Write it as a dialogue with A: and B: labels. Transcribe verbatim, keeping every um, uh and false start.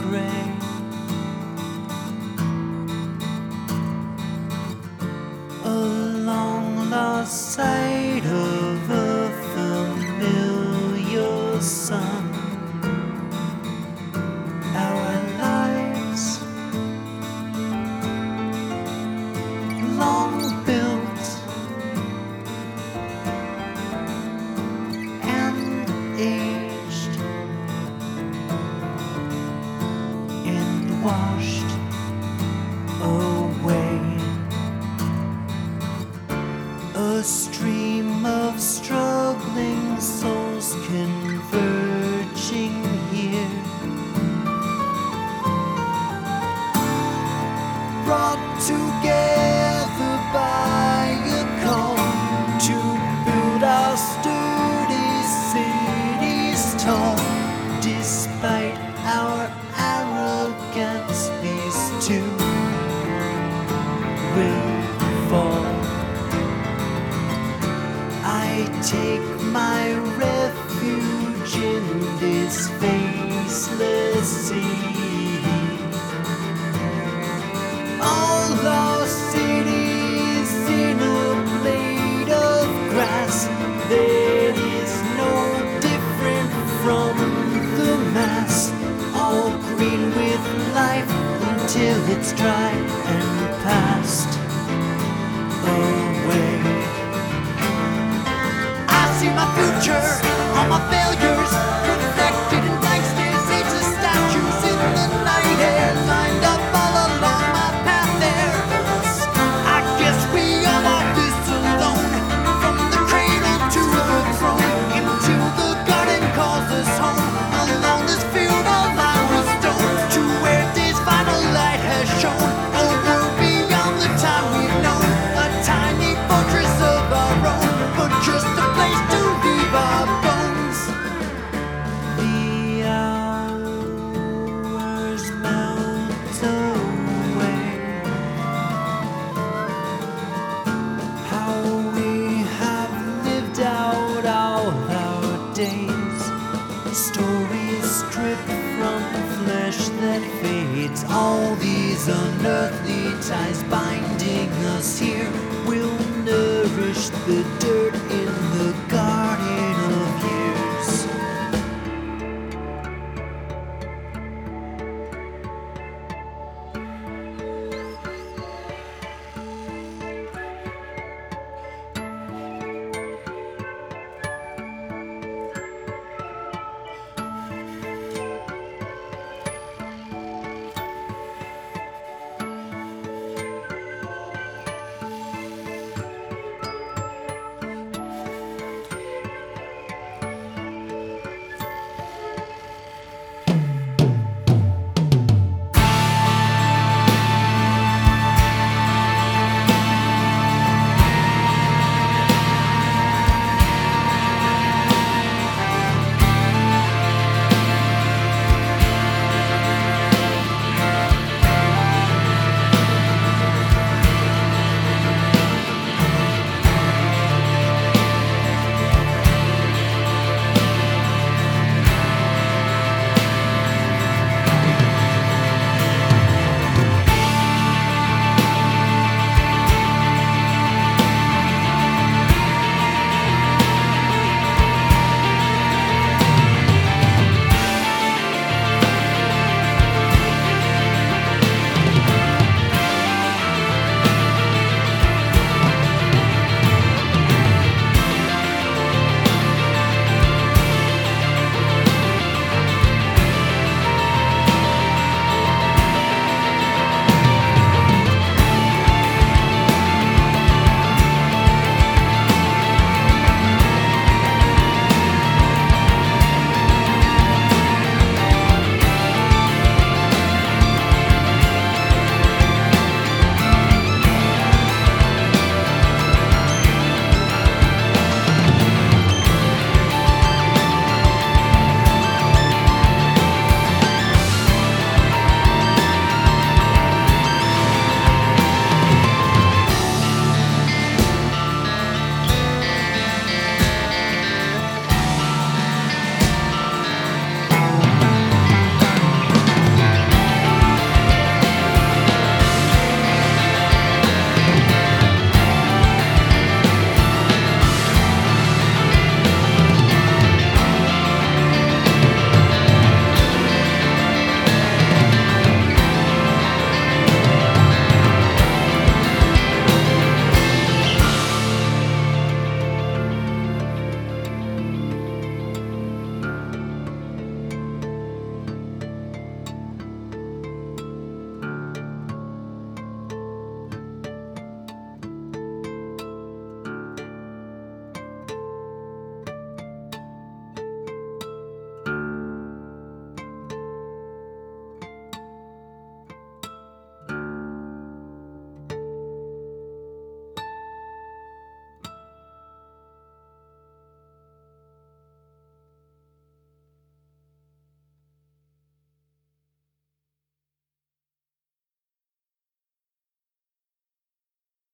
A: gray. Along the side of a familiar sun, our lives long built and aged and washed away. A stream of struggling souls converging here, brought together by a call to build our sturdy cities tall. Despite our arrogance, these two will fall. I take my refuge in this faceless sea. All our cities in a blade of grass that is no different from the mass, all green with life until it's dry and passed away. I see my future, all my failures reflected in blank stares, ages of statues in the night air, lined up all along my path there. I guess we all walk this alone, from the cradle to the throne, until the garden calls us home. Along this field all I was stoned, to where day's final light has shone. Over beyond the time we've known, a tiny fortress of our own, but just a place to leave our bones. The hours melt away. How we have lived out all our days, stories stripped from flesh that fades. All these unearthly ties binding us here will nourish the dirt in the